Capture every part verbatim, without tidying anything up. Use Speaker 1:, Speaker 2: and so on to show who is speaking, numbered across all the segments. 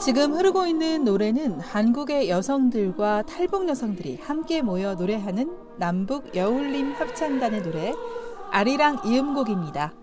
Speaker 1: 지금 흐르고 있는 노래는 한국의 여성들과 탈북 여성들이 함께 모여 노래하는 남북 여울림 합창단의 노래 아리랑 이음곡입니다.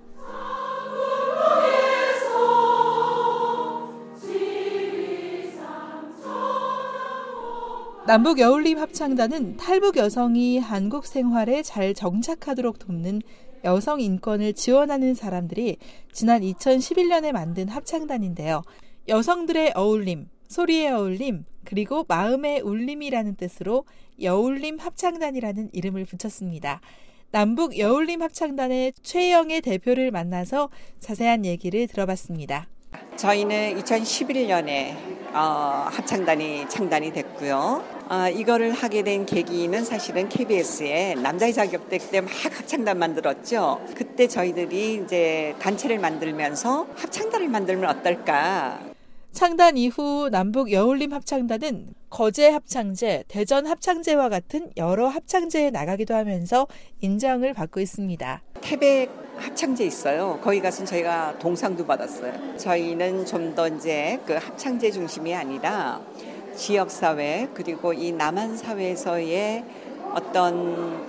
Speaker 1: 남북 여울림 합창단은 탈북 여성이 한국 생활에 잘 정착하도록 돕는 여성 인권을 지원하는 사람들이 지난 이천십일 년에 만든 합창단인데요. 여성들의 어울림, 소리의 어울림, 그리고 마음의 울림이라는 뜻으로 여울림 합창단이라는 이름을 붙였습니다. 남북 여울림 합창단의 최영애 대표를 만나서 자세한 얘기를 들어봤습니다.
Speaker 2: 저희는 이천십일 년에 어, 합창단이 창단이 됐고요. 어, 이거를 하게 된 계기는 사실은 케이비에스에 남자의 자격대 때 막 합창단 만들었죠. 그때 저희들이 이제 단체를 만들면서 합창단을 만들면 어떨까.
Speaker 1: 창단 이후 남북 여울림 합창단은 거제 합창제, 대전 합창제와 같은 여러 합창제에 나가기도 하면서 인정을 받고 있습니다.
Speaker 2: 태백 합창제 있어요. 거기 가서 저희가 동상도 받았어요. 저희는 좀 더 이제 그 합창제 중심이 아니라 지역사회 그리고 이 남한사회에서의 어떤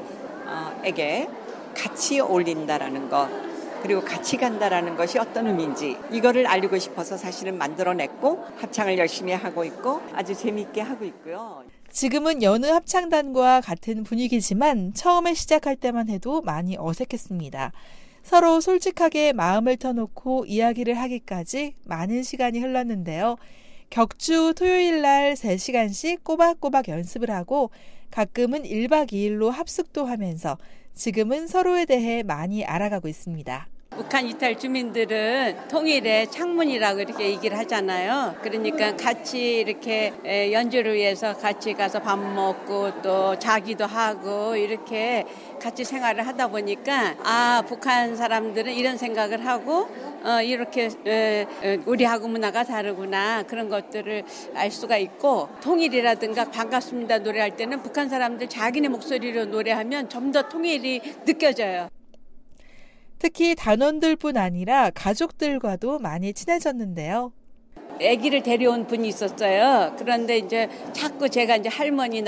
Speaker 2: 대주에게 같이 어울린다라는 것 그리고 같이 간다라는 것이 어떤 의미인지 이거를 알리고 싶어서 사실은 만들어냈고 합창을 열심히 하고 있고 아주 재미있게 하고 있고요.
Speaker 1: 지금은 여느 합창단과 같은 분위기지만 처음에 시작할 때만 해도 많이 어색했습니다. 서로 솔직하게 마음을 터놓고 이야기를 하기까지 많은 시간이 흘렀는데요. 격주 토요일 날 세 시간씩 꼬박꼬박 연습을 하고 가끔은 일 박 이 일로 합숙도 하면서 지금은 서로에 대해 많이 알아가고 있습니다.
Speaker 3: 북한 이탈 주민들은 통일의 창문이라고 이렇게 얘기를 하잖아요. 그러니까 같이 이렇게 연주를 위해서 같이 가서 밥 먹고 또 자기도 하고 이렇게 같이 생활을 하다 보니까 아 북한 사람들은 이런 생각을 하고 어, 이렇게 에, 에, 우리하고 문화가 다르구나 그런 것들을 알 수가 있고 통일이라든가 반갑습니다 노래할 때는 북한 사람들 자기네 목소리로 노래하면 좀 더 통일이 느껴져요.
Speaker 1: 특히 단원들뿐 아니라 가족들과도 많이 친해졌는데요.
Speaker 3: 아기를 데려온 분이 있었어요. 그런데 이제 자꾸 제가 이제 할머니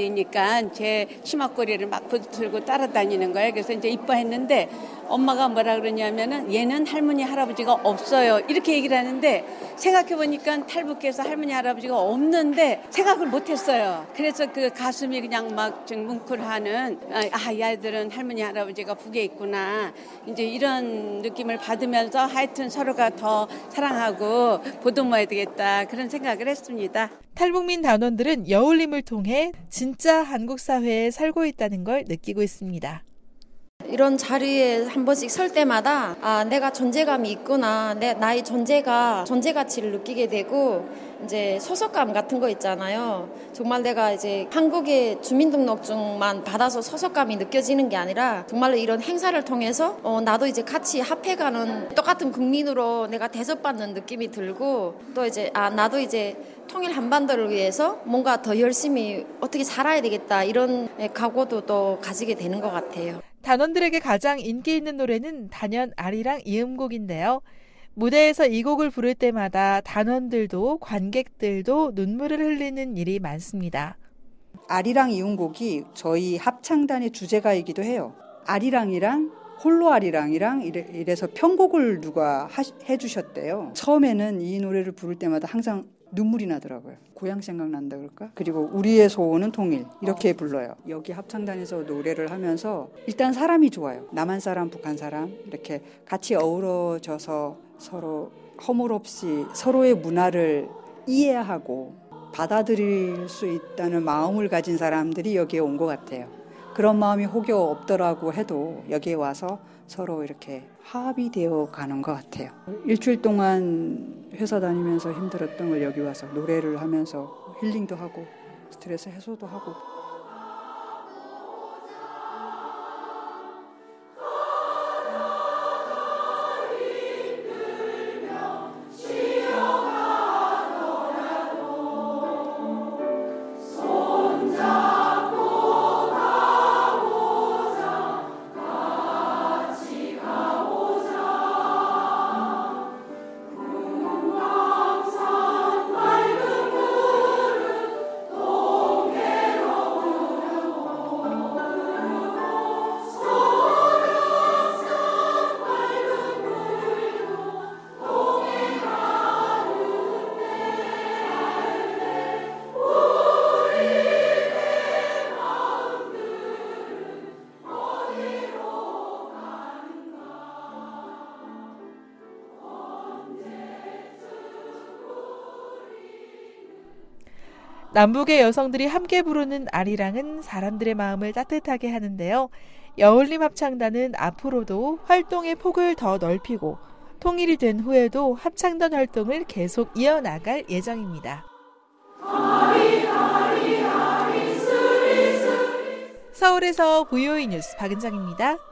Speaker 3: 나이니까 제 치마꼬리를 막 붙들고 따라다니는 거예요. 그래서 이제 이뻐했는데 엄마가 뭐라 그러냐면은 얘는 할머니 할아버지가 없어요. 이렇게 얘기를 하는데 생각해보니까 탈북해서 할머니 할아버지가 없는데 생각을 못했어요. 그래서 그 가슴이 그냥 막 뭉클하는 아, 이 아이들은 할머니 할아버지가 북에 있구나. 이제 이런 느낌을 받으면서 하여튼 서로가 더 사랑하고 보듬어야 되겠다 그런 생각을 했습니다.
Speaker 1: 탈북민 단원들은 여울림을 통해 진짜 한국 사회에 살고 있다는 걸 느끼고 있습니다.
Speaker 4: 이런 자리에 한 번씩 설 때마다 아 내가 존재감이 있구나, 내 나의 존재가 존재 가치를 느끼게 되고 이제 소속감 같은 거 있잖아요. 정말 내가 이제 한국의 주민등록증만 받아서 소속감이 느껴지는 게 아니라 정말로 이런 행사를 통해서 어, 나도 이제 같이 합해가는 똑같은 국민으로 내가 대접받는 느낌이 들고 또 이제 아 나도 이제 통일 한반도를 위해서 뭔가 더 열심히 어떻게 살아야 되겠다 이런 각오도 또 가지게 되는 것 같아요.
Speaker 1: 단원들에게 가장 인기 있는 노래는 단연 아리랑 이음곡인데요. 무대에서 이 곡을 부를 때마다 단원들도 관객들도 눈물을 흘리는 일이 많습니다.
Speaker 5: 아리랑 이음곡이 저희 합창단의 주제가이기도 해요. 아리랑이랑 홀로 아리랑이랑 이래, 이래서 편곡을 누가 하, 해주셨대요. 처음에는 이 노래를 부를 때마다 항상 눈물이 나더라고요. 고향 생각난다 그럴까? 그리고 우리의 소원은 통일 이렇게 불러요. 여기 합창단에서 노래를 하면서 일단 사람이 좋아요. 남한 사람, 북한 사람 이렇게 같이 어우러져서 서로 허물없이 서로의 문화를 이해하고 받아들일 수 있다는 마음을 가진 사람들이 여기에 온 것 같아요. 그런 마음이 혹여 없더라고 해도 여기에 와서 서로 이렇게 화합이 되어 가는 것 같아요. 일주일 동안 회사 다니면서 힘들었던 걸 여기 와서 노래를 하면서 힐링도 하고 스트레스 해소도 하고
Speaker 1: 남북의 여성들이 함께 부르는 아리랑은 사람들의 마음을 따뜻하게 하는데요. 여울림 합창단은 앞으로도 활동의 폭을 더 넓히고 통일이 된 후에도 합창단 활동을 계속 이어나갈 예정입니다. 서울에서 브이오이 뉴스 박은정입니다.